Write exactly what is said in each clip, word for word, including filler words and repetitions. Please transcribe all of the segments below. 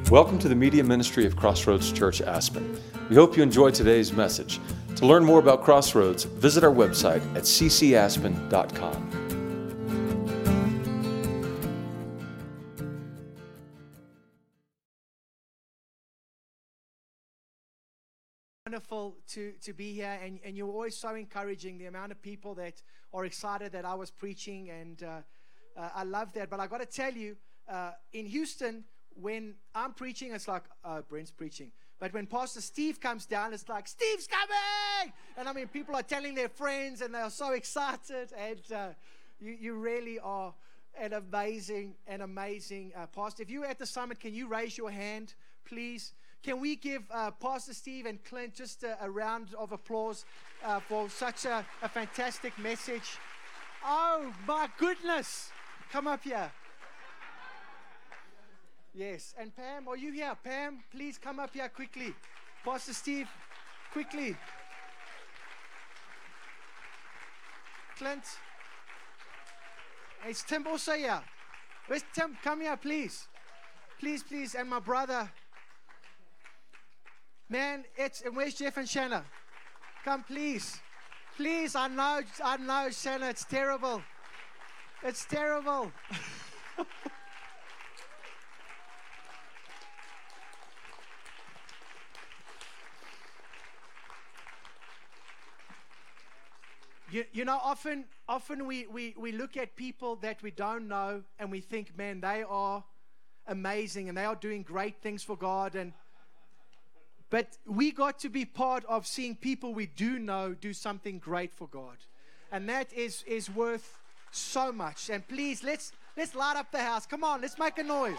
Welcome to the media ministry of Crossroads Church Aspen. We hope you enjoyed today's message. To learn more about Crossroads, visit our website at c c aspen dot com. Wonderful to, to be here, and, and you're always so encouraging, the amount of people that are excited that I was preaching, and uh, uh, I love that. But I got to tell you, uh, in Houston, when I'm preaching, it's like, oh, Brent's preaching. But when Pastor Steve comes down, it's like, Steve's coming! And I mean, people are telling their friends, and they are so excited, and uh, you, you really are an amazing, an amazing uh, pastor. If you were at the summit, can you raise your hand, please? Can we give uh, Pastor Steve and Clint just a, a round of applause uh, for such a, a fantastic message? Oh, my goodness. Come up here. Yes. And Pam, are you here? Pam, please come up here quickly. Pastor Steve, quickly. Clint. Is Tim also here? Where's Tim? Come here, please. Please, please. And my brother. Man, it's, and where's Jeff and Shanna? Come, please. Please, I know, I know, Shanna, it's terrible. It's terrible. you, you know, often, often we, we, we look at people that we don't know and we think, man, they are amazing and they are doing great things for God, and but we got to be part of seeing people we do know do something great for God. And that is, is worth so much. And please, let's let's light up the house. Come on, let's make a noise.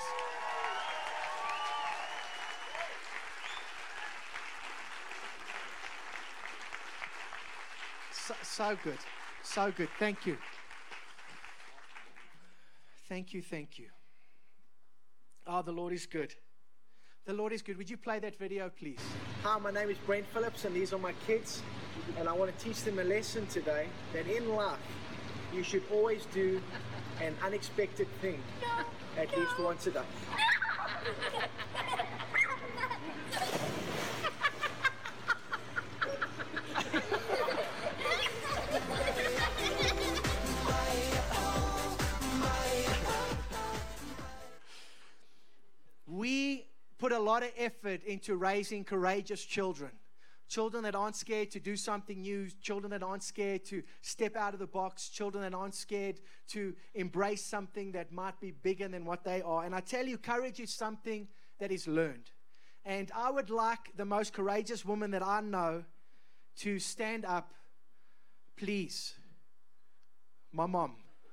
So, so good. So good. Thank you. Thank you, thank you. Oh, the Lord is good. The Lord is good. Would you play that video, please? Hi, my name is Brent Phillips, and these are my kids. And I want to teach them a lesson today, that in life, you should always do an unexpected thing, no, at no. least once a day. We put a lot of effort into raising courageous children. Children that aren't scared to do something new. Children that aren't scared to step out of the box. Children that aren't scared to embrace something that might be bigger than what they are. And I tell you, courage is something that is learned. And I would like the most courageous woman that I know to stand up, please. My mom.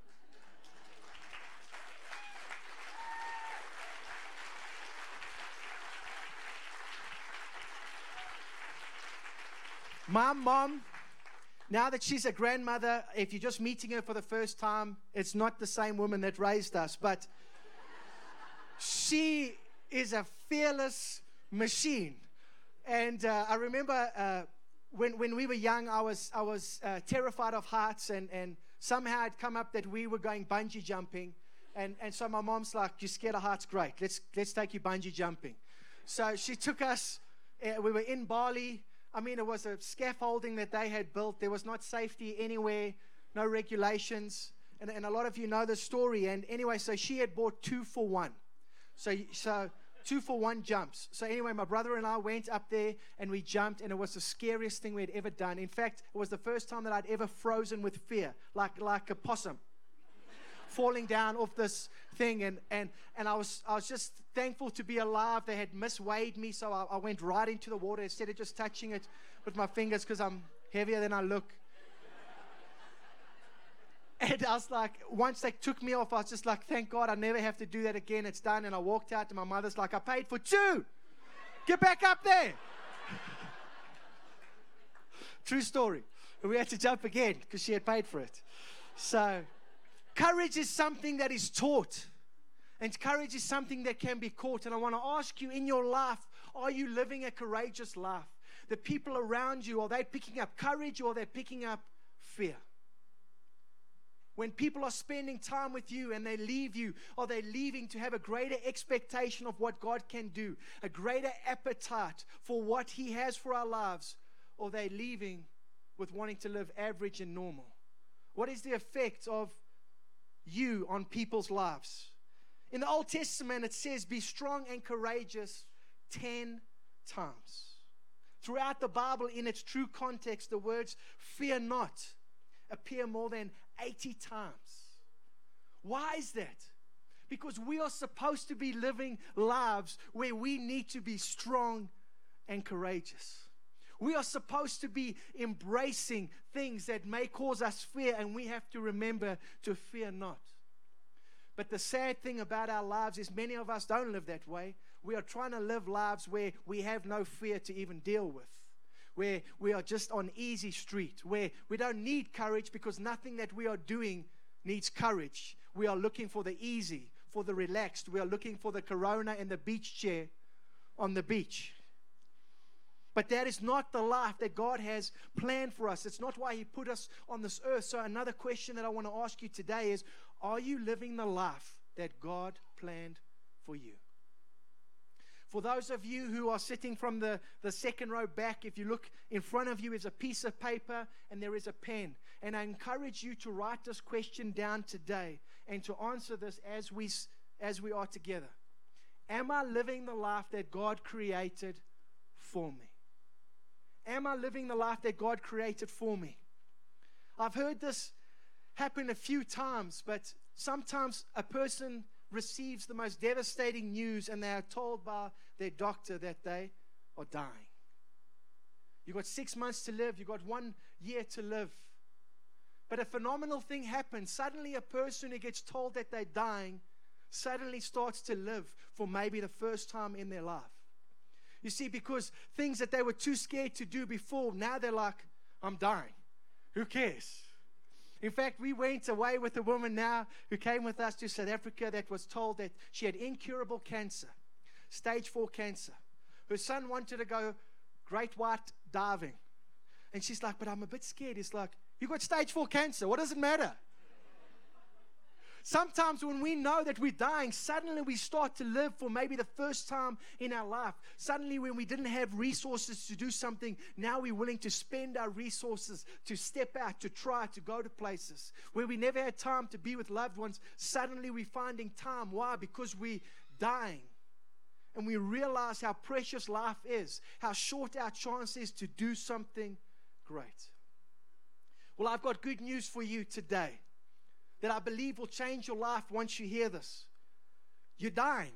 My mom, now that she's a grandmother, if you're just meeting her for the first time, it's not the same woman that raised us, but she is a fearless machine. And uh, I remember uh, when when we were young, I was I was uh, terrified of heights, and, and somehow it come up that we were going bungee jumping, and, and so my mom's like, "You're scared of heights? Great, let's let's take you bungee jumping." So she took us. Uh, we were in Bali. I mean, it was a scaffolding that they had built. There was not safety anywhere, no regulations. And, and a lot of you know the story. And anyway, so she had bought two for one. So, so two for one jumps. So anyway, my brother and I went up there and we jumped, and it was the scariest thing we had ever done. In fact, it was the first time that I'd ever frozen with fear, like like a possum, falling down off this thing. And, and, and I was I was just thankful to be alive. They had misweighed me, so I, I went right into the water instead of just touching it with my fingers, because I'm heavier than I look. And I was like, once they took me off, I was just like, thank God I never have to do that again. It's done. And I walked out, and my mother's like, I paid for two. Get back up there. True story. And we had to jump again because she had paid for it. So courage is something that is taught. And courage is something that can be caught. And I want to ask you, in your life, are you living a courageous life? The people around you, are they picking up courage, or are they picking up fear? When people are spending time with you and they leave you, are they leaving to have a greater expectation of what God can do, a greater appetite for what He has for our lives, or are they leaving with wanting to live average and normal? What is the effect of you on people's lives? In the Old Testament, it says, be strong and courageous ten times. Throughout the Bible, in its true context, the words fear not appear more than eighty times. Why is that? Because we are supposed to be living lives where we need to be strong and courageous. We are supposed to be embracing things that may cause us fear, and we have to remember to fear not. But the sad thing about our lives is many of us don't live that way. We are trying to live lives where we have no fear to even deal with, where we are just on easy street, where we don't need courage because nothing that we are doing needs courage. We are looking for the easy, for the relaxed. We are looking for the Corona and the beach chair on the beach. But that is not the life that God has planned for us. It's not why He put us on this earth. So another question that I want to ask you today is, are you living the life that God planned for you? For those of you who are sitting from the, the second row back, if you look in front of you is a piece of paper and there is a pen. And I encourage you to write this question down today and to answer this as we, as we are together. Am I living the life that God created for me? Am I living the life that God created for me? I've heard this happen a few times, but sometimes a person receives the most devastating news and they are told by their doctor that they are dying. You've got six months to live. You've got one year to live. But a phenomenal thing happens. Suddenly a person who gets told that they're dying suddenly starts to live for maybe the first time in their life. You see, because things that they were too scared to do before, now they're like, I'm dying. Who cares? In fact, we went away with a woman now who came with us to South Africa that was told that she had incurable cancer, stage four cancer. Her son wanted to go great white diving. And she's like, but I'm a bit scared. He's like, you got stage four cancer. What does it matter? Sometimes when we know that we're dying, suddenly we start to live for maybe the first time in our life. Suddenly when we didn't have resources to do something, now we're willing to spend our resources to step out, to try, to go to places. Where we never had time to be with loved ones, suddenly we're finding time. Why? Because we're dying. And we realize how precious life is, how short our chance is to do something great. Well, I've got good news for you today that I believe will change your life once you hear this. You're dying.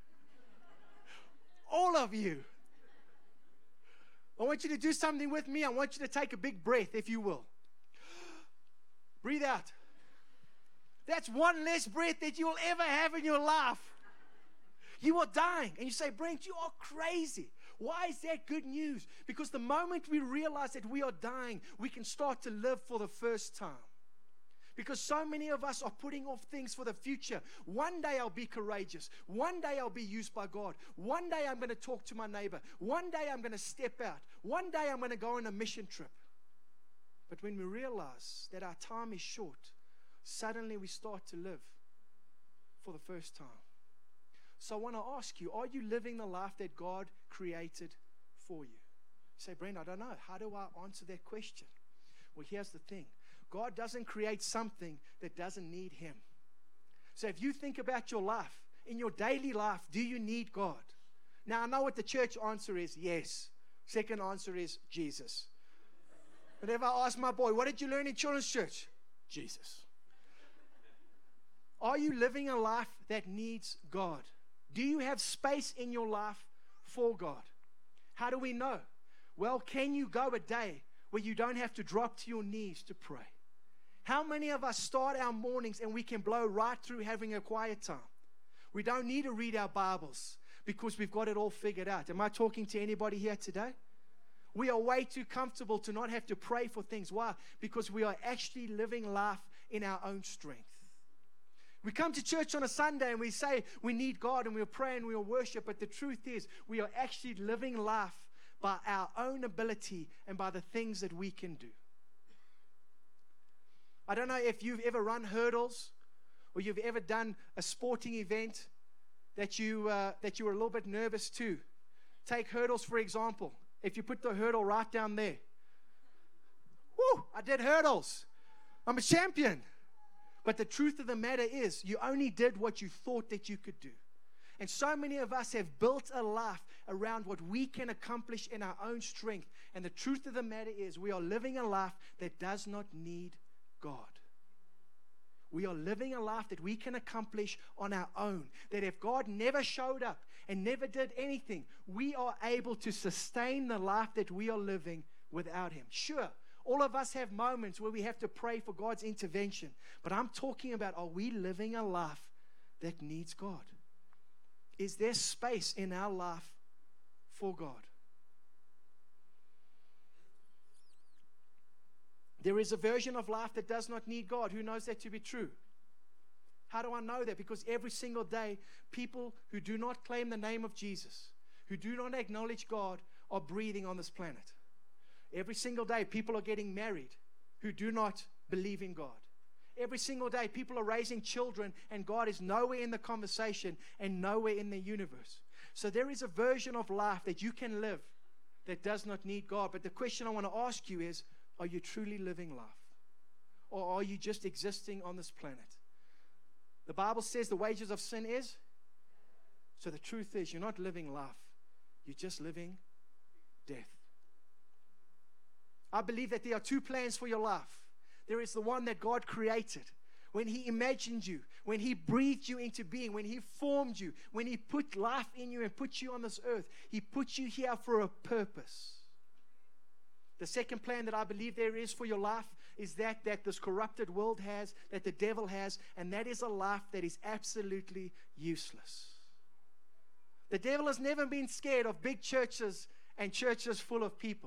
All of you. I want you to do something with me. I want you to take a big breath, if you will. Breathe out. That's one less breath that you will ever have in your life. You are dying. And you say, Brent, you are crazy. Why is that good news? Because the moment we realize that we are dying, we can start to live for the first time. Because so many of us are putting off things for the future. One day I'll be courageous. One day I'll be used by God. One day I'm going to talk to my neighbor. One day I'm going to step out. One day I'm going to go on a mission trip. But when we realize that our time is short, suddenly we start to live for the first time. So I want to ask you, are you living the life that God created for you? You say, Brent, I don't know. How do I answer that question? Well, here's the thing. God doesn't create something that doesn't need Him. So if you think about your life, in your daily life, do you need God? Now, I know what the church answer is, yes. Second answer is Jesus. Whenever I ask my boy, what did you learn in children's church? Jesus. Are you living a life that needs God? Do you have space in your life for God? How do we know? Well, can you go a day where you don't have to drop to your knees to pray? How many of us start our mornings and we can blow right through having a quiet time? We don't need to read our Bibles because we've got it all figured out. Am I talking to anybody here today? We are way too comfortable to not have to pray for things. Why? Because we are actually living life in our own strength. We come to church on a Sunday and we say we need God and we'll pray and we'll worship, but the truth is we are actually living life by our own ability and by the things that we can do. I don't know if you've ever run hurdles or you've ever done a sporting event that you uh, that you were a little bit nervous to. Take hurdles, for example. If you put the hurdle right down there. Woo, I did hurdles. I'm a champion. But the truth of the matter is, you only did what you thought that you could do. And so many of us have built a life around what we can accomplish in our own strength. And the truth of the matter is, we are living a life that does not need God. We are living a life that we can accomplish on our own. That if God never showed up and never did anything, we are able to sustain the life that we are living without Him. Sure, all of us have moments where we have to pray for God's intervention. But I'm talking about, are we living a life that needs God? Is there space in our life for God? There is a version of life that does not need God. Who knows that to be true? How do I know that? Because every single day, people who do not claim the name of Jesus, who do not acknowledge God, are breathing on this planet. Every single day, people are getting married who do not believe in God. Every single day, people are raising children, and God is nowhere in the conversation and nowhere in the universe. So there is a version of life that you can live that does not need God. But the question I want to ask you is, are you truly living life? Or are you just existing on this planet? The Bible says the wages of sin is. So the truth is, you're not living life. You're just living death. I believe that there are two plans for your life. There is the one that God created. When He imagined you, when He breathed you into being, when He formed you, when He put life in you and put you on this earth, He put you here for a purpose. The second plan that I believe there is for your life is that that this corrupted world has, that the devil has, and that is a life that is absolutely useless. The devil has never been scared of big churches and churches full of people.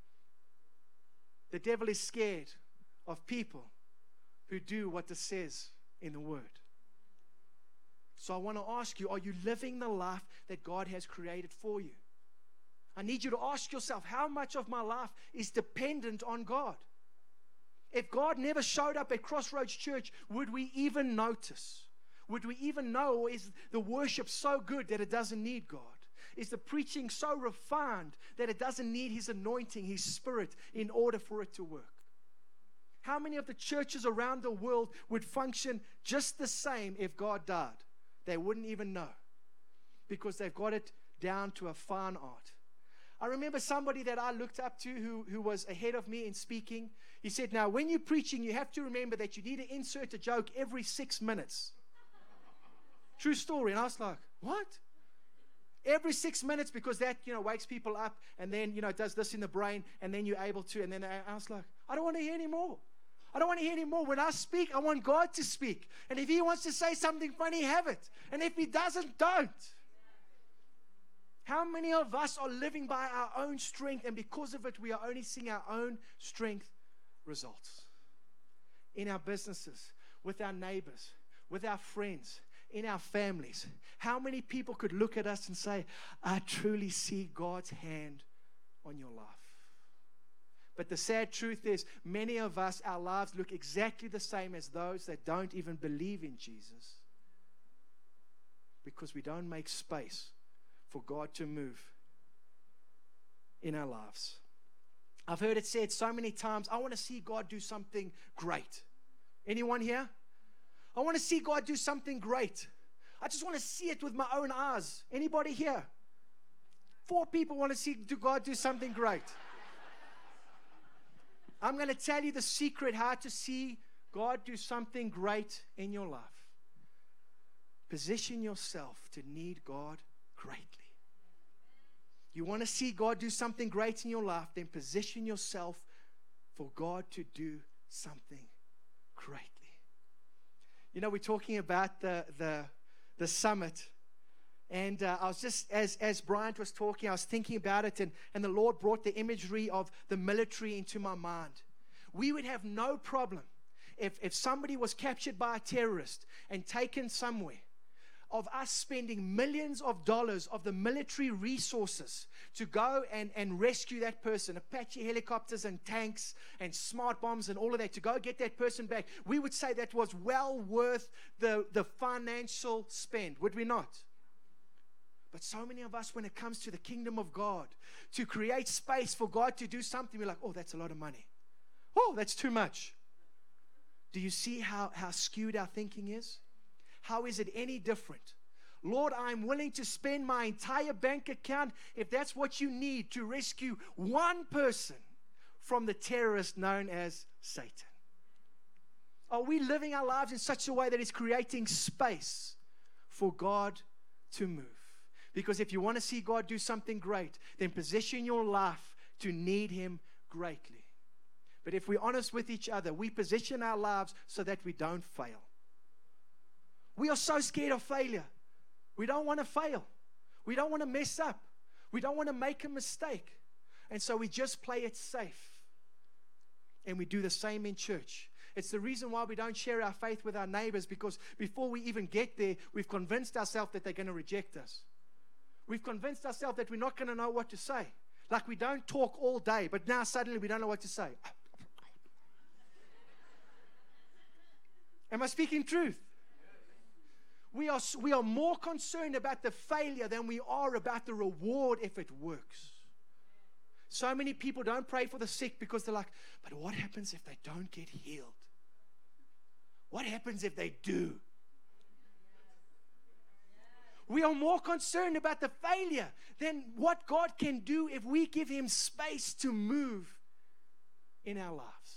The devil is scared of people who do what it says in the Word. So I want to ask you, are you living the life that God has created for you? I need you to ask yourself, how much of my life is dependent on God? If God never showed up at Crossroads Church, would we even notice? Would we even know? Or is the worship so good that it doesn't need God? Is the preaching so refined that it doesn't need His anointing, His Spirit, in order for it to work? How many of the churches around the world would function just the same if God died? They wouldn't even know, because they've got it down to a fine art. I remember somebody that I looked up to who, who was ahead of me in speaking. He said, now, when you're preaching, you have to remember that you need to insert a joke every six minutes. True story. And I was like, what? Every six minutes, because that, you know, wakes people up, and then, you know, does this in the brain, and then you're able to. And then I was like, I don't want to hear any more. I don't want to hear any more. When I speak, I want God to speak. And if He wants to say something funny, have it. And if He doesn't, don't. How many of us are living by our own strength, and because of it, we are only seeing our own strength results? In our businesses, with our neighbors, with our friends, in our families. How many people could look at us and say, I truly see God's hand on your life? But the sad truth is, many of us, our lives look exactly the same as those that don't even believe in Jesus, because we don't make space for God to move in our lives. I've heard it said so many times, I want to see God do something great. Anyone here? I want to see God do something great. I just want to see it with my own eyes. Anybody here? Four people want to see God do something great. I'm going to tell you the secret how to see God do something great in your life. Position yourself to need God greatly. You want to see God do something great in your life, then position yourself for God to do something greatly. You know, we're talking about the the, the summit, and uh, I was just, as, as Bryant was talking, I was thinking about it, and, and the Lord brought the imagery of the military into my mind. We would have no problem if, if somebody was captured by a terrorist and taken somewhere. of us spending millions of dollars of the military resources to go and, and rescue that person, Apache helicopters and tanks and smart bombs and all of that, to go get that person back, we would say that was well worth the, the financial spend, would we not? But so many of us, when it comes to the kingdom of God, to create space for God to do something, we're like, oh, that's a lot of money. Oh, that's too much. Do you see how, how skewed our thinking is? How is it any different? Lord, I'm willing to spend my entire bank account if that's what you need to rescue one person from the terrorist known as Satan. Are we living our lives in such a way that is creating space for God to move? Because if you want to see God do something great, then position your life to need Him greatly. But if we're honest with each other, we position our lives so that we don't fail. We are so scared of failure. We don't want to fail. We don't want to mess up. We don't want to make a mistake. And so we just play it safe. And we do the same in church. It's the reason why we don't share our faith with our neighbors, because before we even get there, we've convinced ourselves that they're going to reject us. We've convinced ourselves that we're not going to know what to say. Like we don't talk all day, but now suddenly we don't know what to say. Am I speaking truth? We are, we are more concerned about the failure than we are about the reward if it works. So many people don't pray for the sick because they're like, but what happens if they don't get healed? What happens if they do? We are more concerned about the failure than what God can do if we give Him space to move in our lives.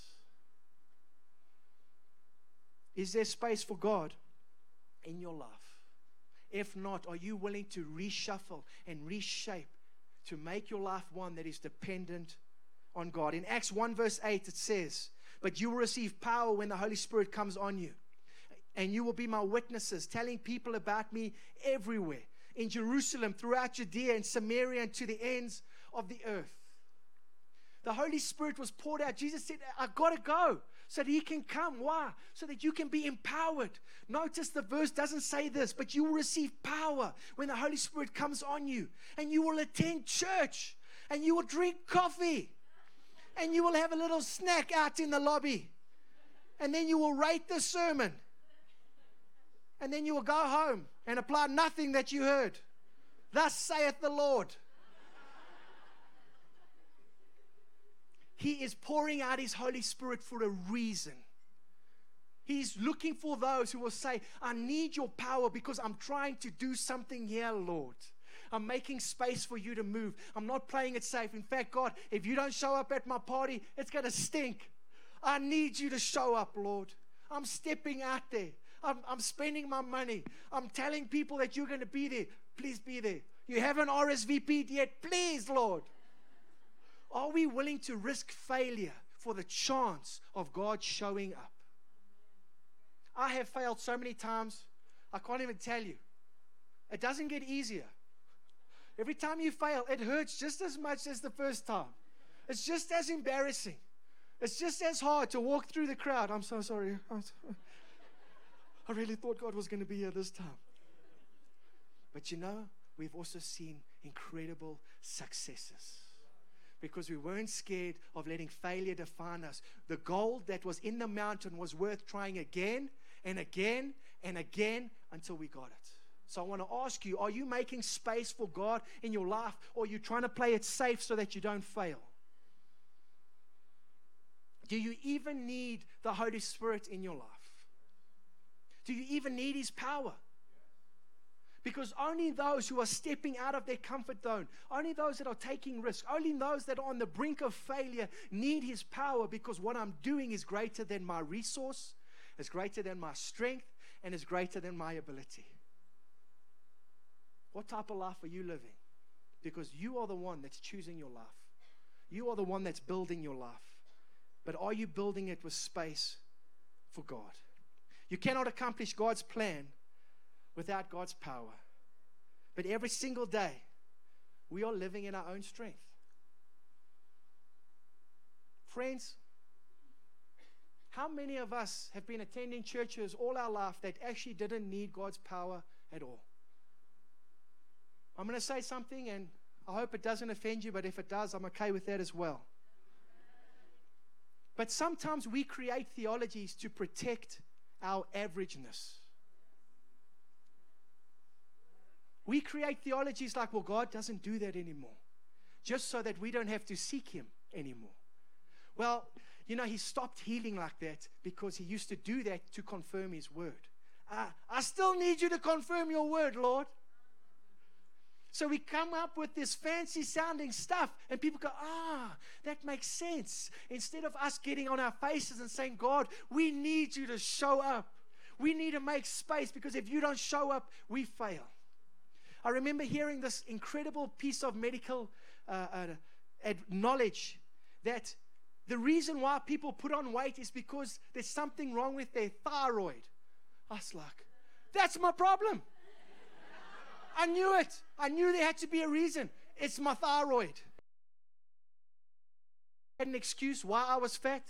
Is there space for God in your life? If not, are you willing to reshuffle and reshape to make your life one that is dependent on God? In Acts one verse eight it says, but you will receive power when the Holy Spirit comes on you, and you will be my witnesses, telling people about me everywhere, in Jerusalem, throughout Judea and Samaria, and to the ends of the earth. The Holy Spirit was poured out. Jesus said, I've got to go so that He can come. Why? So that you can be empowered. Notice the verse doesn't say this, but you will receive power when the Holy Spirit comes on you. And you will attend church. And you will drink coffee. And you will have a little snack out in the lobby. And then you will rate the sermon. And then you will go home and apply nothing that you heard. Thus saith the Lord. He is pouring out His Holy Spirit for a reason. He's looking for those who will say, I need your power because I'm trying to do something here, Lord. I'm making space for you to move. I'm not playing it safe. In fact, God, if you don't show up at my party, it's going to stink. I need you to show up, Lord. I'm stepping out there. I'm, I'm spending my money. I'm telling people that you're going to be there. Please be there. You haven't R S V P'd yet. Please, Lord. Are we willing to risk failure for the chance of God showing up? I have failed so many times, I can't even tell you. It doesn't get easier. Every time you fail, it hurts just as much as the first time. It's just as embarrassing. It's just as hard to walk through the crowd. I'm so sorry. I really thought God was going to be here this time. But you know, we've also seen incredible successes. Because we weren't scared of letting failure define us. The gold that was in the mountain was worth trying again and again and again until we got it. So I want to ask you, are you making space for God in your life, or are you trying to play it safe so that you don't fail? Do you even need the Holy Spirit in your life? Do you even need His power? Because only those who are stepping out of their comfort zone, only those that are taking risks, only those that are on the brink of failure need His power, because what I'm doing is greater than my resource, is greater than my strength, and is greater than my ability. What type of life are you living? Because you are the one that's choosing your life. You are the one that's building your life. But are you building it with space for God? You cannot accomplish God's plan without God's power. But every single day, we are living in our own strength. Friends, how many of us have been attending churches all our life that actually didn't need God's power at all. I'm going to say something, and I hope it doesn't offend you, but if it does, I'm okay with that as well. But sometimes we create theologies to protect our averageness. We create theologies like, well, God doesn't do that anymore, just so that we don't have to seek Him anymore. Well, you know, He stopped healing like that because He used to do that to confirm His word. Ah, I still need you to confirm your word, Lord. So we come up with this fancy sounding stuff, and people go, ah, that makes sense. Instead of us getting on our faces and saying, God, we need you to show up. We need to make space, because if you don't show up, we fail. I remember hearing this incredible piece of medical uh, uh, knowledge that the reason why people put on weight is because there's something wrong with their thyroid. I was like, that's my problem. I knew it. I knew there had to be a reason. It's my thyroid. I had an excuse why I was fat.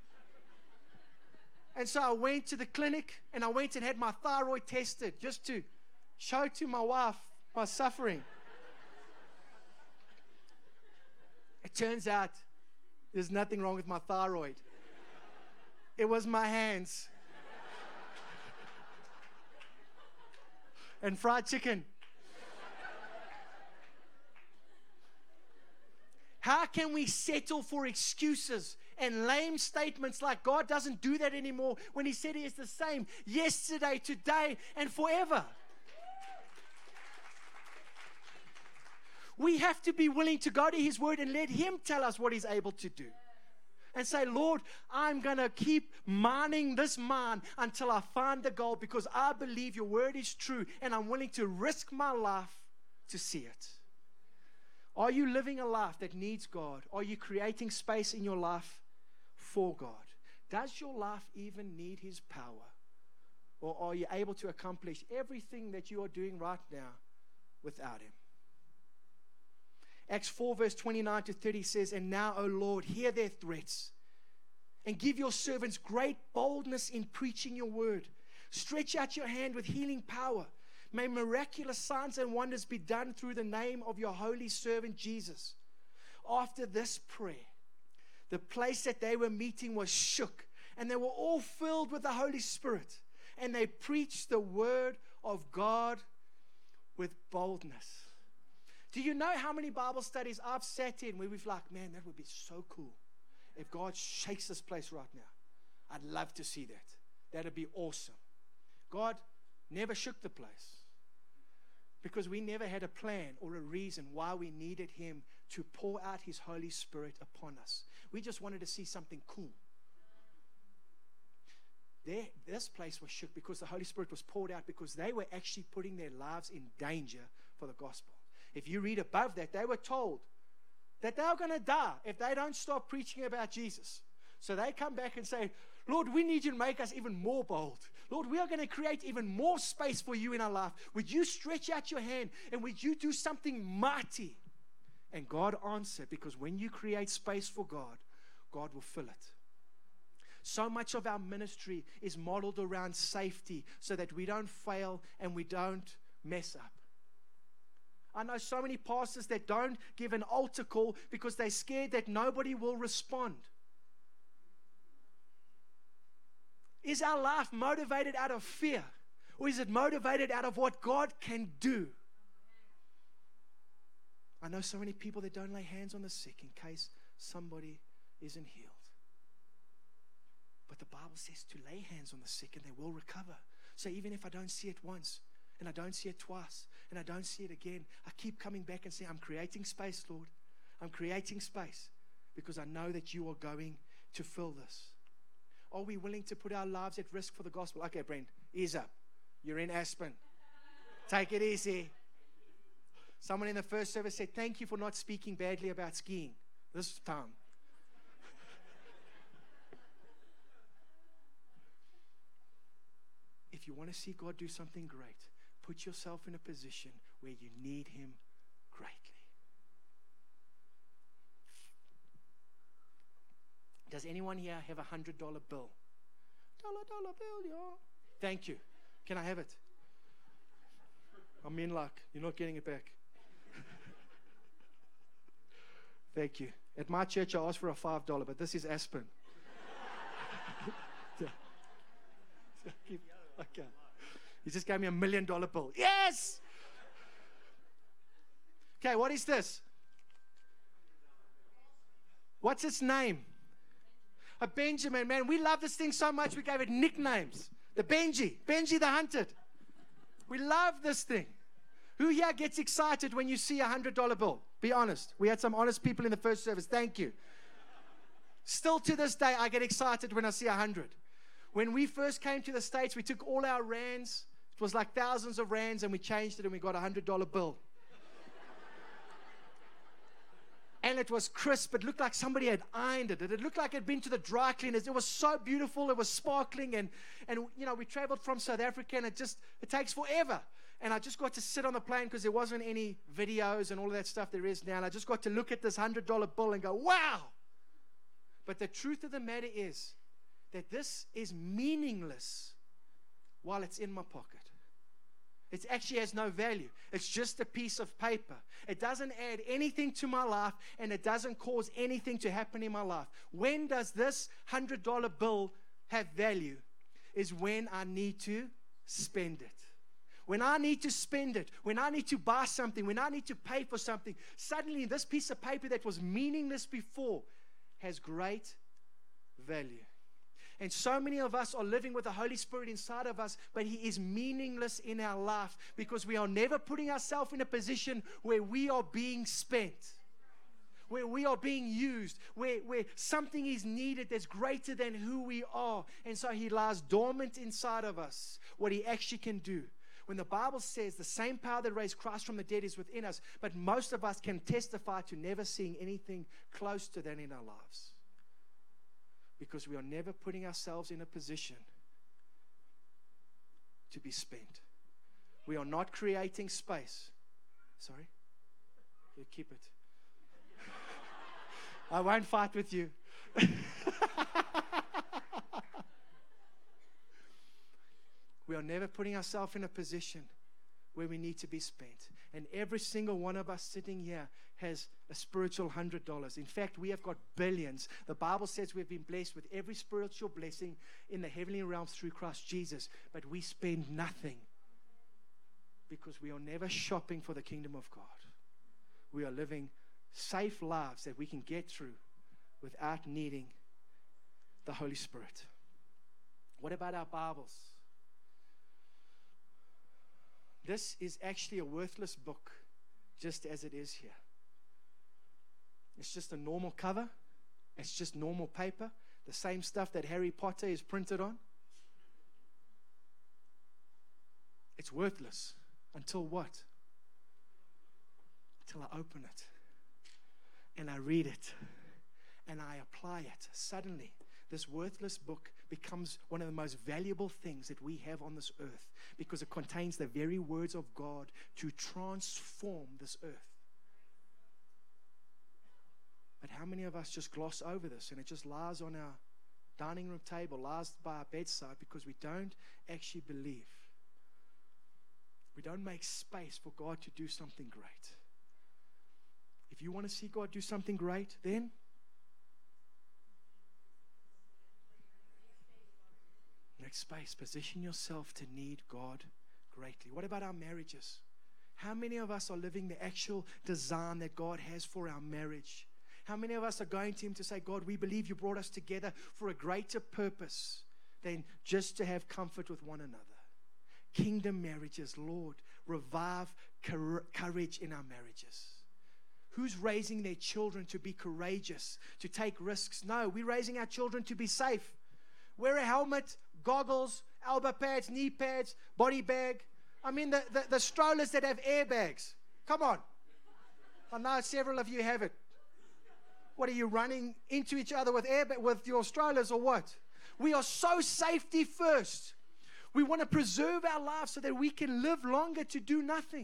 And so I went to the clinic, and I went and had my thyroid tested just to show to my wife my suffering. It turns out there's nothing wrong with my thyroid. It was my hands. And fried chicken. How can we settle for excuses and lame statements like God doesn't do that anymore when He said He is the same yesterday, today, and forever? We have to be willing to go to His word and let Him tell us what He's able to do. And say, Lord, I'm going to keep mining this mine until I find the gold, because I believe your word is true, and I'm willing to risk my life to see it. Are you living a life that needs God? Are you creating space in your life for God? Does your life even need His power? Or are you able to accomplish everything that you are doing right now without Him? Acts four verse twenty-nine to thirty says, and now, O Lord, hear their threats, and give your servants great boldness in preaching your word. Stretch out your hand with healing power. May miraculous signs and wonders be done through the name of your holy servant Jesus. After this prayer, the place that they were meeting was shook, and they were all filled with the Holy Spirit, and they preached the word of God with boldness. Do you know how many Bible studies I've sat in where we've like, man, that would be so cool if God shakes this place right now. I'd love to see that. That'd be awesome. God never shook the place, because we never had a plan or a reason why we needed Him to pour out His Holy Spirit upon us. We just wanted to see something cool. There, this place was shook because the Holy Spirit was poured out, because they were actually putting their lives in danger for the gospel. If you read above that, they were told that they were going to die if they don't stop preaching about Jesus. So they come back and say, Lord, we need you to make us even more bold. Lord, we are going to create even more space for you in our life. Would you stretch out your hand, and would you do something mighty? And God answered, because when you create space for God, God will fill it. So much of our ministry is modeled around safety, so that we don't fail and we don't mess up. I know so many pastors that don't give an altar call because they're scared that nobody will respond. Is our life motivated out of fear, or is it motivated out of what God can do? I know so many people that don't lay hands on the sick in case somebody isn't healed. But the Bible says to lay hands on the sick and they will recover. So even if I don't see it once, and I don't see it twice, and I don't see it again, I keep coming back and saying, I'm creating space, Lord. I'm creating space because I know that you are going to fill this. Are we willing to put our lives at risk for the gospel? Okay, Brent, ease up. You're in Aspen. Take it easy. Someone in the first service said, thank you for not speaking badly about skiing this time. If you want to see God do something great, put yourself in a position where you need Him greatly. Does anyone here have a one hundred dollar bill? Dollar, dollar bill, y'all. Thank you. Can I have it? I mean, like, you're not getting it back. Thank you. At my church, I asked for a five dollars, but this is Aspen. Okay. He just gave me a million dollar bill. Yes! Okay, what is this? What's its name? A Benjamin. Man, we love this thing so much we gave it nicknames. The Benji. Benji the Hunted. We love this thing. Who here gets excited when you see a one hundred dollar bill? Be honest. We had some honest people in the first service. Thank you. Still to this day, I get excited when I see a hundred. When we first came to the States, we took all our rands. It was like thousands of rands, and we changed it, and we got a one hundred dollar bill. And it was crisp. It looked like somebody had ironed it. It looked like it had been to the dry cleaners. It was so beautiful. It was sparkling. And, and you know, we traveled from South Africa, and it just, it takes forever. And I just got to sit on the plane because there wasn't any videos and all of that stuff there is now. And I just got to look at this one hundred dollar bill and go, wow. But the truth of the matter is that this is meaningless while it's in my pocket. It actually has no value. It's just a piece of paper. It doesn't add anything to my life, and it doesn't cause anything to happen in my life. When does this one hundred dollar bill have value? Is when I need to spend it. When I need to spend it, when I need to buy something, when I need to pay for something, suddenly this piece of paper that was meaningless before has great value. And so many of us are living with the Holy Spirit inside of us, but He is meaningless in our life because we are never putting ourselves in a position where we are being spent, where we are being used, where, where something is needed that's greater than who we are. And so He lies dormant inside of us, what He actually can do. When the Bible says the same power that raised Christ from the dead is within us, but most of us can testify to never seeing anything close to that in our lives. Because we are never putting ourselves in a position to be spent. We are not creating space. Sorry? You keep it. I won't fight with you. We are never putting ourselves in a position where we need to be spent. And every single one of us sitting here has a spiritual one hundred dollars. In fact, we have got billions. The Bible says we've been blessed with every spiritual blessing in the heavenly realms through Christ Jesus. But we spend nothing because we are never shopping for the kingdom of God. We are living safe lives that we can get through without needing the Holy Spirit. What about our Bibles? This is actually a worthless book, just as it is here. It's just a normal cover. It's just normal paper. The same stuff that Harry Potter is printed on. It's worthless. Until what? Until I open it. And I read it. And I apply it. Suddenly, this worthless book becomes one of the most valuable things that we have on this earth because it contains the very words of God to transform this earth. But how many of us just gloss over this and it just lies on our dining room table, lies by our bedside because we don't actually believe. We don't make space for God to do something great. If you want to see God do something great, then make space. Position yourself to need God greatly. What about our marriages? How many of us are living the actual design that God has for our marriage? How many of us are going to Him to say, God, we believe you brought us together for a greater purpose than just to have comfort with one another? Kingdom marriages, Lord, revive courage in our marriages. Who's raising their children to be courageous, to take risks? No, we're raising our children to be safe. Wear a helmet, goggles, elbow pads, knee pads, body bag. I mean, the, the, the strollers that have airbags. Come on. I know several of you have it. What, are you running into each other with airbag, with your strollers or what? We are so safety first. We want to preserve our lives so that we can live longer to do nothing.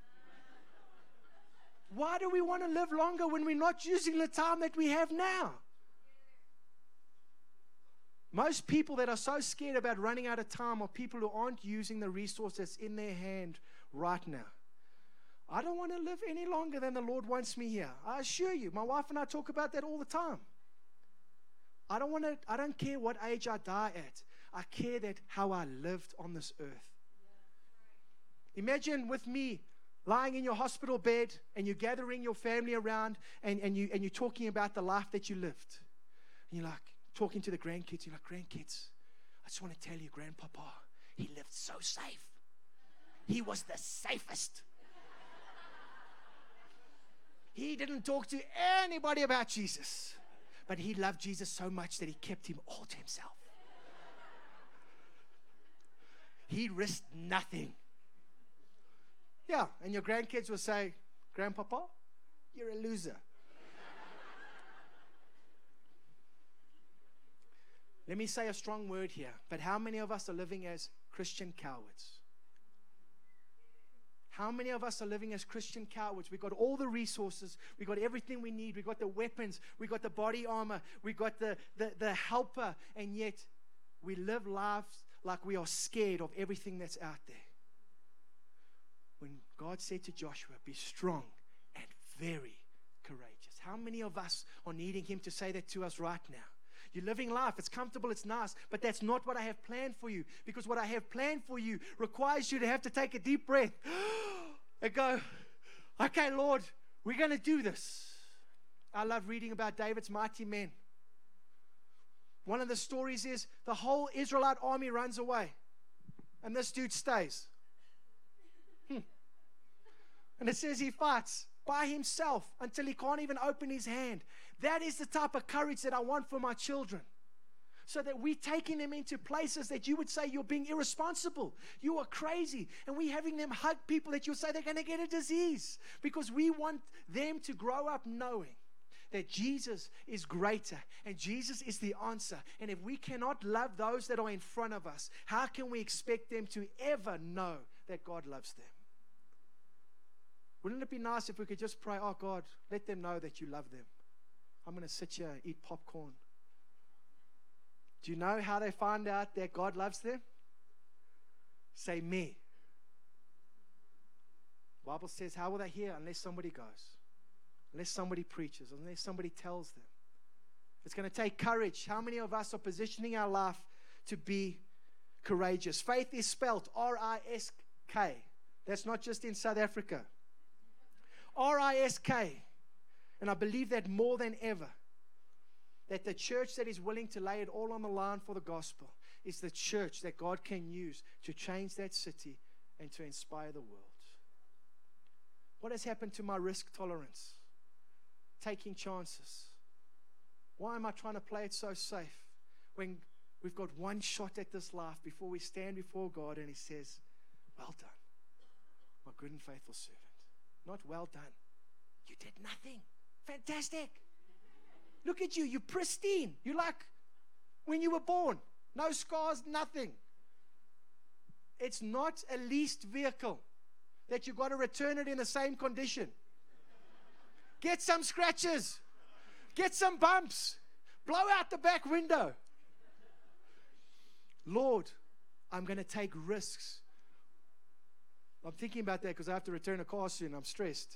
Why do we want to live longer when we're not using the time that we have now? Most people that are so scared about running out of time are people who aren't using the resource that's in their hand right now. I don't want to live any longer than the Lord wants me here. I assure you, my wife and I talk about that all the time. I don't want to, I don't care what age I die at. I care that how I lived on this earth. Imagine with me lying in your hospital bed and you're gathering your family around and, and, you, and you're talking about the life that you lived. And you're like talking to the grandkids. You're like, grandkids, I just want to tell you, Grandpapa, he lived so safe. He was the safest. He didn't talk to anybody about Jesus. But he loved Jesus so much that he kept him all to himself. He risked nothing. Yeah, and your grandkids will say, Grandpapa, you're a loser. Let me say a strong word here, but how many of us are living as Christian cowards? How many of us are living as Christian cowards? We got all the resources. We got everything we need. We got the weapons. We got the body armor. We got the, the, the helper. And yet, we live lives like we are scared of everything that's out there. When God said to Joshua, be strong and very courageous. How many of us are needing him to say that to us right now? You're living life. It's comfortable. It's nice. But that's not what I have planned for you. Because what I have planned for you requires you to have to take a deep breath and go, okay, Lord, we're going to do this. I love reading about David's mighty men. One of the stories is the whole Israelite army runs away. And this dude stays. Hmm. And it says he fights by himself until he can't even open his hand. That is the type of courage that I want for my children. So that we're taking them into places that you would say you're being irresponsible. You are crazy. And we're having them hug people that you'll say they're going to get a disease. Because we want them to grow up knowing that Jesus is greater and Jesus is the answer. And if we cannot love those that are in front of us, how can we expect them to ever know that God loves them? Wouldn't it be nice if we could just pray, oh God, let them know that you love them. I'm going to sit here and eat popcorn. Do you know how they find out that God loves them? Say me. The Bible says, how will they hear unless somebody goes? Unless somebody preaches, unless somebody tells them. It's going to take courage. How many of us are positioning our life to be courageous? Faith is spelled R I S K. That's not just in South Africa. R I S K. And I believe that more than ever, that the church that is willing to lay it all on the line for the gospel is the church that God can use to change that city and to inspire the world. What has happened to my risk tolerance? Taking chances. Why am I trying to play it so safe when we've got one shot at this life before we stand before God and he says, well done, my good and faithful servant. Not well done. You did nothing. Fantastic. Look at you. You're pristine. You're like when you were born. No scars, nothing. It's not a leased vehicle that you've got to return it in the same condition. Get some scratches. Get some bumps. Blow out the back window. Lord, I'm going to take risks. I'm thinking about that because I have to return a car soon. I'm stressed.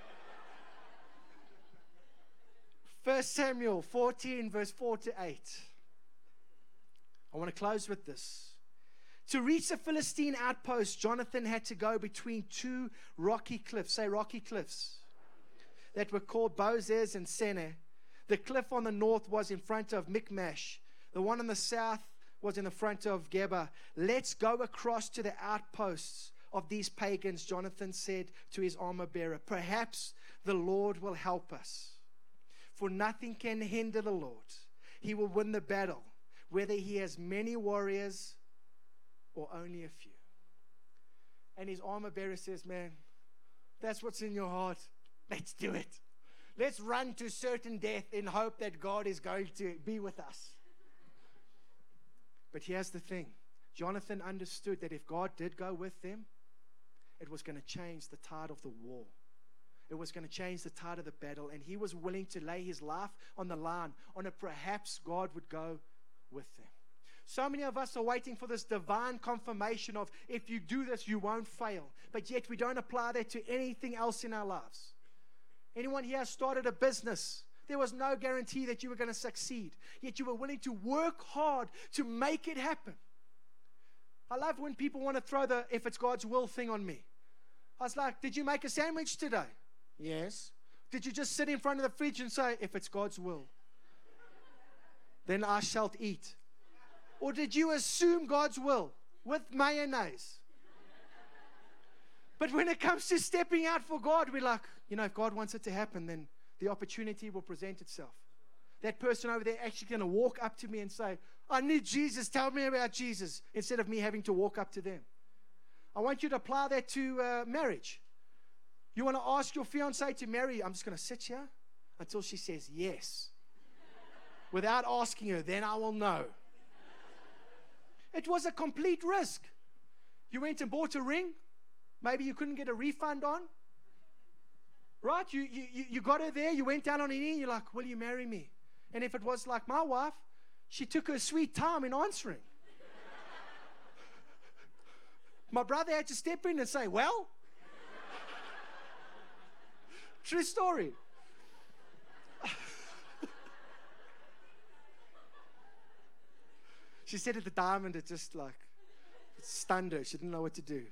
First Samuel fourteen, verse four to eight. I want to close with this. To reach the Philistine outpost, Jonathan had to go between two rocky cliffs. Say rocky cliffs. That were called Bozez and Seneh. The cliff on the north was in front of Michmash. The one on the south was in the front of Geba. Let's go across to the outposts of these pagans, Jonathan said to his armor bearer. Perhaps the Lord will help us. For nothing can hinder the Lord. He will win the battle, whether he has many warriors or only a few. And his armor bearer says, man, that's what's in your heart. Let's do it. Let's run to certain death in hope that God is going to be with us. But here's the thing. Jonathan understood that if God did go with them, it was going to change the tide of the war. It was going to change the tide of the battle. And he was willing to lay his life on the line on a perhaps God would go with them. So many of us are waiting for this divine confirmation of, if you do this, you won't fail. But yet we don't apply that to anything else in our lives. Anyone here started a business? There was no guarantee that you were going to succeed. Yet you were willing to work hard to make it happen. I love when people want to throw the "if it's God's will" thing on me. I was like, did you make a sandwich today? Yes. Did you just sit in front of the fridge and say, "if it's God's will, then I shall eat"? Or did you assume God's will with mayonnaise? But when it comes to stepping out for God, we're like, you know, if God wants it to happen, then the opportunity will present itself. That person over there actually going to walk up to me and say, "I need Jesus, tell me about Jesus," instead of me having to walk up to them. I want you to apply that to uh, marriage. You want to ask your fiancée to marry you. I'm just going to sit here until she says yes. Without asking her, then I will know. It was a complete risk. You went and bought a ring. Maybe you couldn't get a refund on. Right? You, you, you got her there. You went down on her knee. You're like, "will you marry me?" And if it was like my wife, she took her sweet time in answering. My brother had to step in and say, "well." True story. She said at the time, and it just like it stunned her. She didn't know what to do.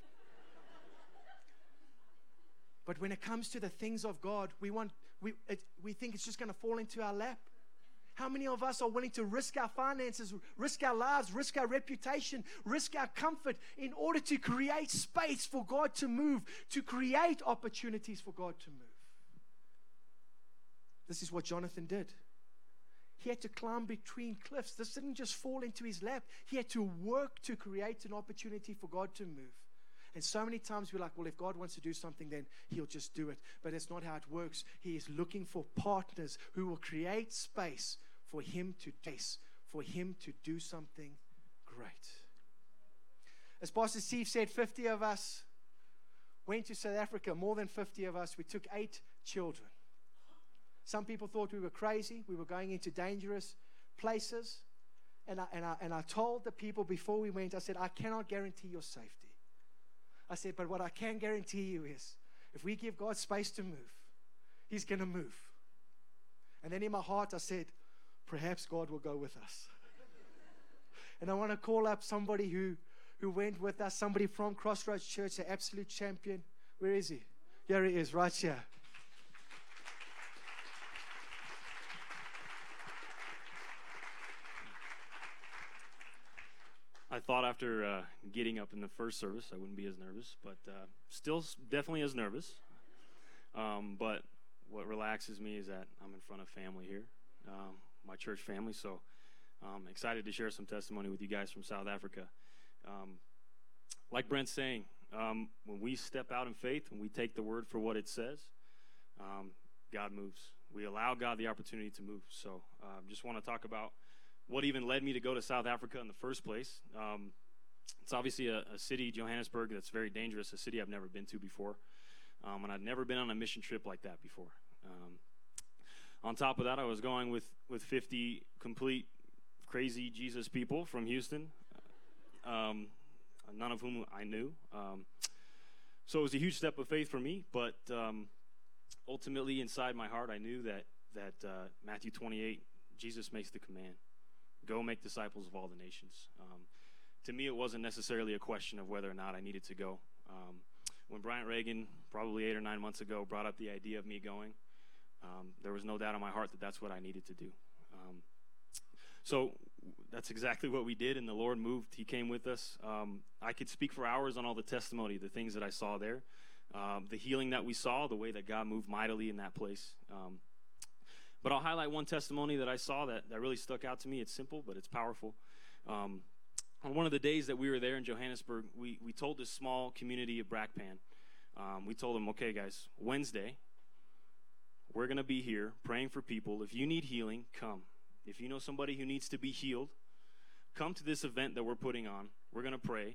But when it comes to the things of God, we want we it, we think it's just going to fall into our lap. How many of us are willing to risk our finances, risk our lives, risk our reputation, risk our comfort in order to create space for God to move, to create opportunities for God to move? This is what Jonathan did. He had to climb between cliffs. This didn't just fall into his lap. He had to work to create an opportunity for God to move. And so many times we're like, well, if God wants to do something, then he'll just do it. But it's not how it works. He is looking for partners who will create space for him to taste, for him to do something great. As Pastor Steve said, fifty of us went to South Africa, more than fifty of us. We took eight children. Some people thought we were crazy. We were going into dangerous places. And I, and I, and I told the people before we went, I said, I cannot guarantee your safety. I said, but what I can guarantee you is, if we give God space to move, he's going to move. And then in my heart, I said, perhaps God will go with us. And I want to call up somebody who, who went with us, somebody from Crossroads Church, the absolute champion. Where is he? Here he is, right here. I thought after uh, getting up in the first service, I wouldn't be as nervous, but uh, still definitely as nervous. Um, but what relaxes me is that I'm in front of family here, um, my church family. So I'm excited to share some testimony with you guys from South Africa. Um, like Brent's saying, um, when we step out in faith, when we take the word for what it says, um, God moves. We allow God the opportunity to move. So I uh, just want to talk about what even led me to go to South Africa in the first place. Um, it's obviously a, a city, Johannesburg, that's very dangerous, a city I've never been to before. Um, and I'd never been on a mission trip like that before. Um, on top of that, I was going with, with fifty complete crazy Jesus people from Houston, um, none of whom I knew. Um, so it was a huge step of faith for me, but um, ultimately inside my heart, I knew that, that uh, Matthew twenty-eight, Jesus makes the command. Go make disciples of all the nations. Um, to me, it wasn't necessarily a question of whether or not I needed to go. Um, when Bryant Reagan, probably eight or nine months ago, brought up the idea of me going, um, there was no doubt in my heart that that's what I needed to do. Um, so that's exactly what we did, and the Lord moved. He came with us. Um, I could speak for hours on all the testimony, the things that I saw there, um, the healing that we saw, the way that God moved mightily in that place. Um, But I'll highlight one testimony that I saw that, that really stuck out to me. It's simple, but it's powerful. Um, on one of the days that we were there in Johannesburg, we, we told this small community of Brakpan, um, we told them, okay, guys, Wednesday, we're going to be here praying for people. If you need healing, come. If you know somebody who needs to be healed, come to this event that we're putting on. We're going to pray.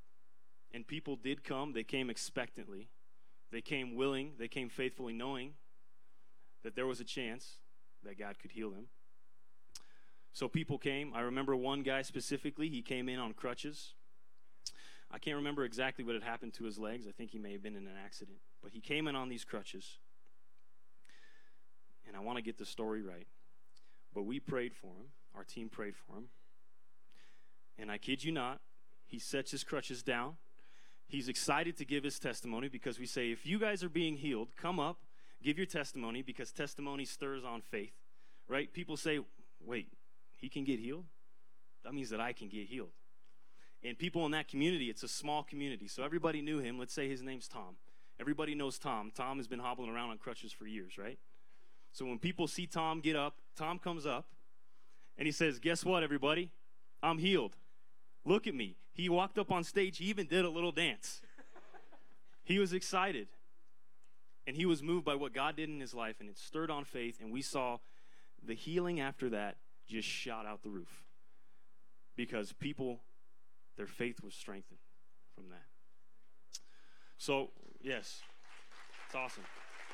And people did come. They came expectantly. They came willing. They came faithfully, knowing that there was a chance that God could heal them. So people came. I remember one guy specifically. He came in on crutches. I can't remember exactly what had happened to his legs. I think he may have been in an accident. But he came in on these crutches. And I want to get the story right. But we prayed for him. Our team prayed for him. And I kid you not, he sets his crutches down. He's excited to give his testimony because we say, if you guys are being healed, come up, give your testimony, because testimony stirs on faith, right? People say, wait, he can get healed? That means that I can get healed. And people in that community, it's a small community, so everybody knew him. Let's say his name's Tom. Everybody knows Tom. Tom has been hobbling around on crutches for years, right? So when people see Tom get up, Tom comes up, and he says, guess what, everybody? I'm healed. Look at me. He walked up on stage. He even did a little dance. He was excited. And he was moved by what God did in his life, and it stirred on faith, and we saw the healing after that just shot out the roof. Because people, their faith was strengthened from that. So, yes, it's awesome.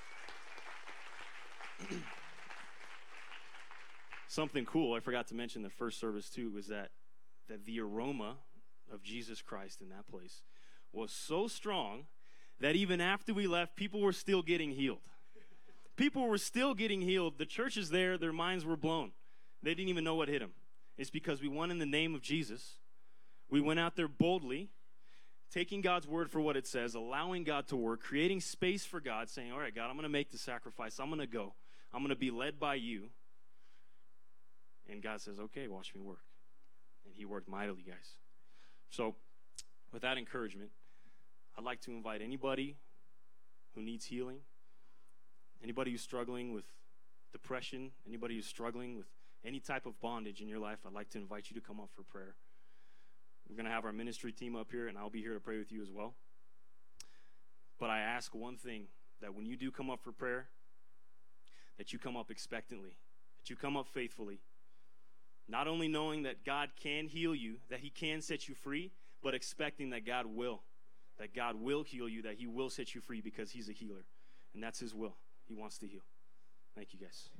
Something cool I forgot to mention the first service too was that that the aroma of Jesus Christ in that place was so strong that even after we left, people were still getting healed. People were still getting healed. The churches there, their minds were blown. They didn't even know what hit them. It's because we went in the name of Jesus. We went out there boldly, taking God's word for what it says, allowing God to work, creating space for God, saying, all right, God, I'm going to make the sacrifice. I'm going to go. I'm going to be led by you. And God says, okay, watch me work. And he worked mightily, guys. So, with that encouragement, I'd like to invite anybody who needs healing, anybody who's struggling with depression, anybody who's struggling with any type of bondage in your life, I'd like to invite you to come up for prayer. We're going to have our ministry team up here, and I'll be here to pray with you as well. But I ask one thing, that when you do come up for prayer, that you come up expectantly, that you come up faithfully. Not only knowing that God can heal you, that he can set you free, but expecting that God will. That God will heal you, that he will set you free because he's a healer. And that's his will. He wants to heal. Thank you, guys.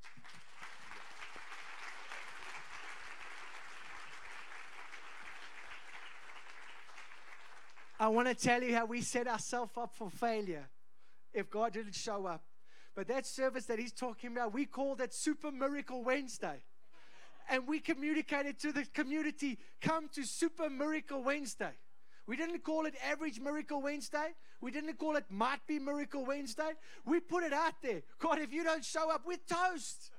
I want to tell you how we set ourselves up for failure if God didn't show up. But that service that he's talking about, we called it Super Miracle Wednesday. And we communicated to the community, come to Super Miracle Wednesday. We didn't call it Average Miracle Wednesday. We didn't call it Might Be Miracle Wednesday. We put it out there. God, if you don't show up, we're toast.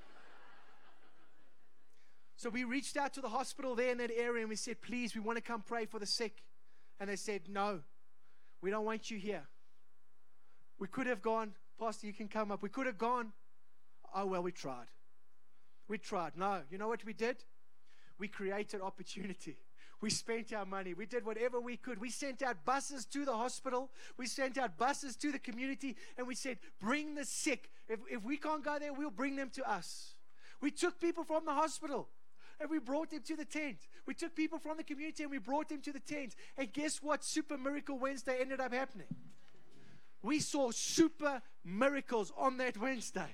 So we reached out to the hospital there in that area and we said, please, we want to come pray for the sick. And they said, no, we don't want you here. We could have gone, Pastor, you can come up. We could have gone, oh, well, we tried. We tried. No, you know what we did? We created opportunity. We spent our money. We did whatever we could. We sent out buses to the hospital. We sent out buses to the community. And we said, bring the sick. If, if we can't go there, we'll bring them to us. We took people from the hospital and we brought them to the tent. We took people from the community and we brought them to the tent. And guess what? Super Miracle Wednesday ended up happening. We saw super miracles on that Wednesday.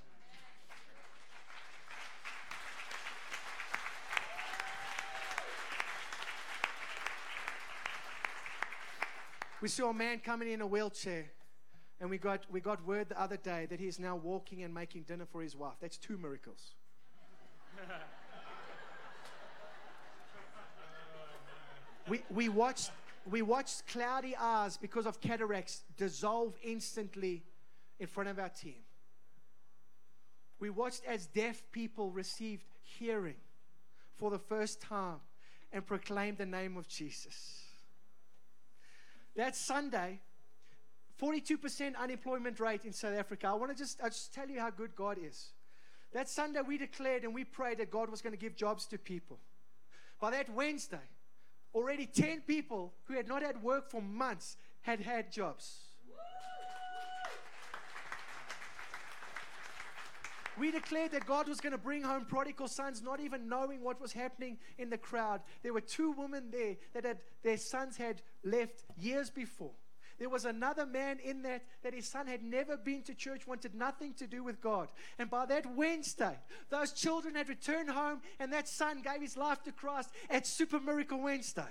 We saw a man coming in a wheelchair, and we got we got word the other day that he's now walking and making dinner for his wife. That's two miracles. we we watched we watched cloudy eyes because of cataracts dissolve instantly in front of our team. We watched as deaf people received hearing for the first time and proclaimed the name of Jesus. That Sunday, forty-two percent unemployment rate in South Africa. I want to just, I just tell you how good God is. That Sunday we declared and we prayed that God was going to give jobs to people. By that Wednesday, already ten people who had not had work for months had had jobs. We declared that God was going to bring home prodigal sons, not even knowing what was happening in the crowd. There were two women there that had, their sons had left years before. there was another man in that, that his son had never been to church, wanted nothing to do with God. And by that Wednesday, those children had returned home, and that son gave his life to Christ at Super Miracle Wednesday.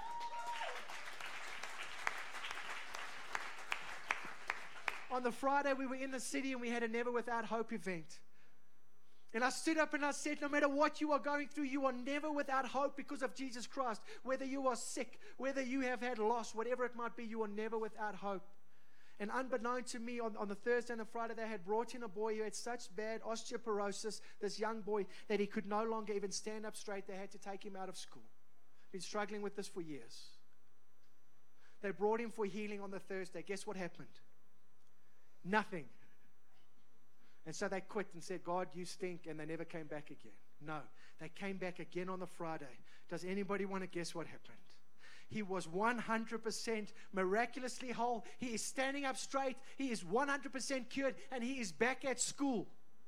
On the Friday, we were in the city and we had a Never Without Hope event. And I stood up and I said, no matter what you are going through, you are never without hope because of Jesus Christ. Whether you are sick, whether you have had loss, whatever it might be, you are never without hope. And unbeknown to me, on, on the Thursday and the Friday, they had brought in a boy who had such bad osteoporosis, this young boy, that he could no longer even stand up straight. They had to take him out of school. Been struggling with this for years. They brought him for healing on the Thursday. Guess what happened? Nothing. And so they quit and said, God, you stink, and they never came back again. No, they came back again on the Friday. Does anybody want to guess what happened? He was one hundred percent miraculously whole. He is standing up straight. He is one hundred percent cured, and he is back at school.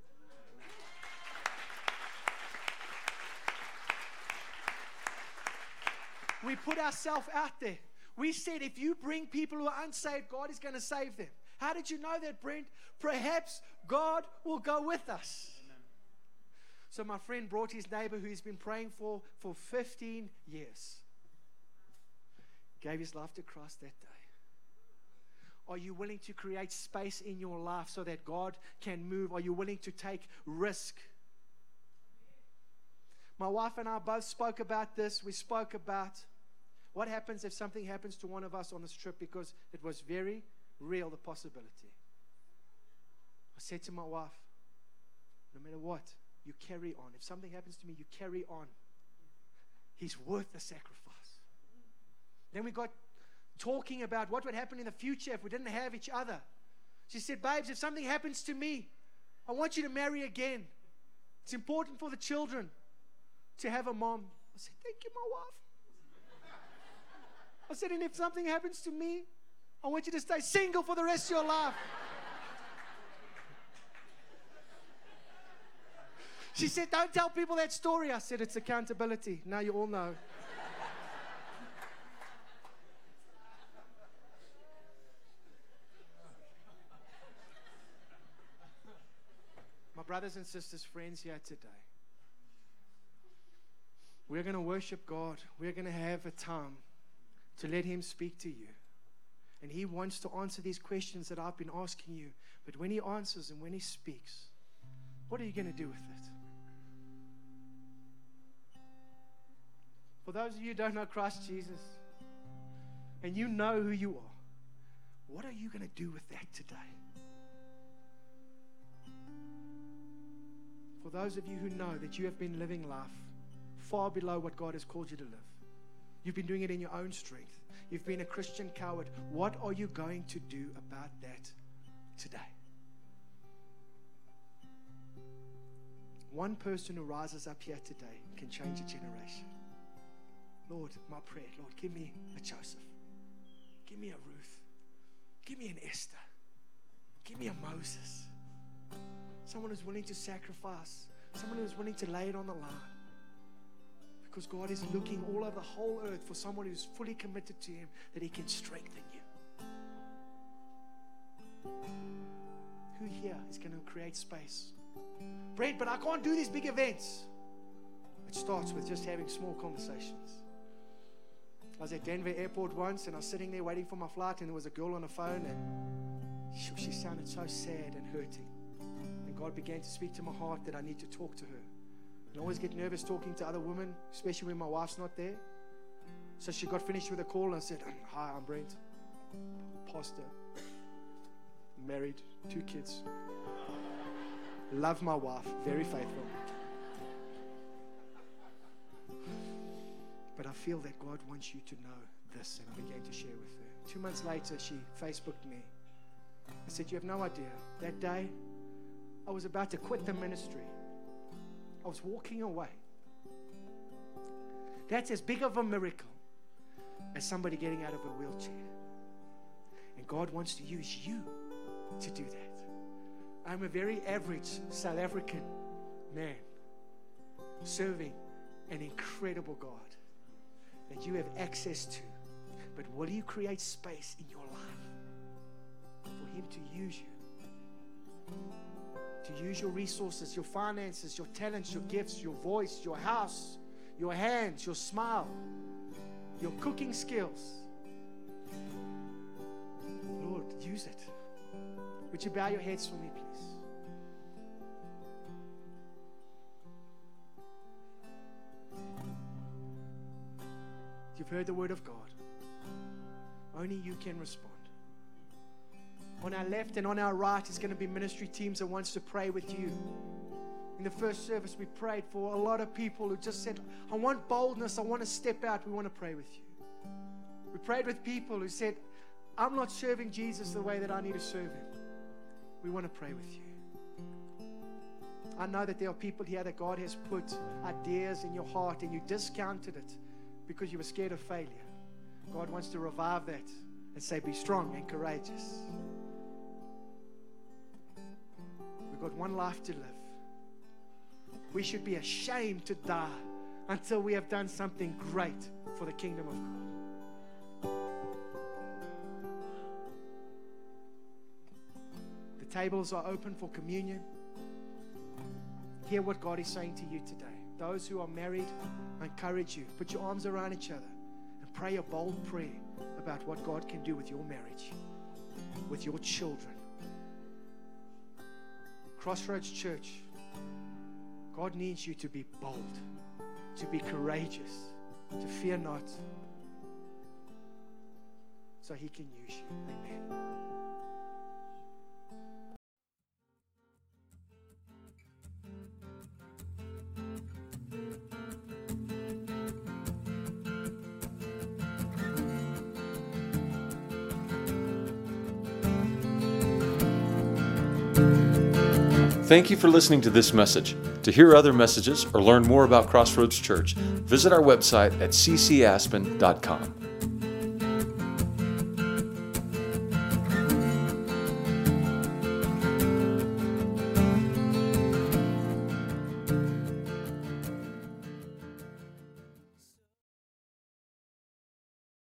We put ourselves out there. We said, if you bring people who are unsaved, God is going to save them. How did you know that, Brent? Perhaps God will go with us. Amen. So my friend brought his neighbor who he's been praying for for fifteen years. Gave his life to Christ that day. Are you willing to create space in your life so that God can move? Are you willing to take risk? My wife and I both spoke about this. We spoke about what happens if something happens to one of us on this trip, because it was very real, the possibility. I said to my wife, no matter what, you carry on. If something happens to me, you carry on. He's worth the sacrifice. Then we got talking about what would happen in the future if we didn't have each other. She said, babes, if something happens to me, I want you to marry again. It's important for the children to have a mom. I said, thank you, my wife. I said, and if something happens to me, I want you to stay single for the rest of your life. She said, don't tell people that story. I said, it's accountability. Now you all know. My brothers and sisters, friends here today, we're going to worship God. We're going to have a time to let Him speak to you. And He wants to answer these questions that I've been asking you. But when He answers and when He speaks, what are you going to do with it? For those of you who don't know Christ Jesus, and you know who you are, what are you going to do with that today? For those of you who know that you have been living life far below what God has called you to live, you've been doing it in your own strength, you've been a Christian coward, what are you going to do about that today? One person who rises up here today can change a generation. Lord, my prayer, Lord, give me a Joseph. Give me a Ruth. Give me an Esther. Give me a Moses. Someone who's willing to sacrifice. Someone who's willing to lay it on the line. Because God is looking all over the whole earth for someone who's fully committed to Him, that He can strengthen you. Who here is going to create space? Brent, but I can't do these big events. It starts with just having small conversations. I was at Denver Airport once, and I was sitting there waiting for my flight, and there was a girl on the phone, and she, she sounded so sad and hurting. And God began to speak to my heart that I need to talk to her. And I always get nervous talking to other women, especially when my wife's not there. So she got finished with a call, and I said, hi, I'm Brent, pastor, married, two kids, love my wife, very faithful. But I feel that God wants you to know this, and I began to share with her. Two months later, she Facebooked me. I said, you have no idea. That day, I was about to quit the ministry. I was walking away. That's as big of a miracle as somebody getting out of a wheelchair. And God wants to use you to do that. I'm a very average South African man serving an incredible God that you have access to. But will you create space in your life to use you. To use your resources, your finances, your talents, your gifts, your voice, your house, your hands, your smile, your cooking skills. Lord, use it. Would you bow your heads for me, please? You've heard the word of God. Only you can respond. On our left and on our right is going to be ministry teams that wants to pray with you. In the first service, we prayed for a lot of people who just said, I want boldness, I want to step out, we want to pray with you. We prayed with people who said, I'm not serving Jesus the way that I need to serve Him. We want to pray with you. I know that there are people here that God has put ideas in your heart and you discounted it because you were scared of failure. God wants to revive that and say, be strong and courageous. We've got one life to live. We should be ashamed to die until we have done something great for the kingdom of God. The tables are open for communion. Hear what God is saying to you today. Those who are married, I encourage you, put your arms around each other and pray a bold prayer about what God can do with your marriage, with your children. Crossroads Church, God needs you to be bold, to be courageous, to fear not, so He can use you. Amen. Thank you for listening to this message. To hear other messages or learn more about Crossroads Church, visit our website at c c aspen dot com.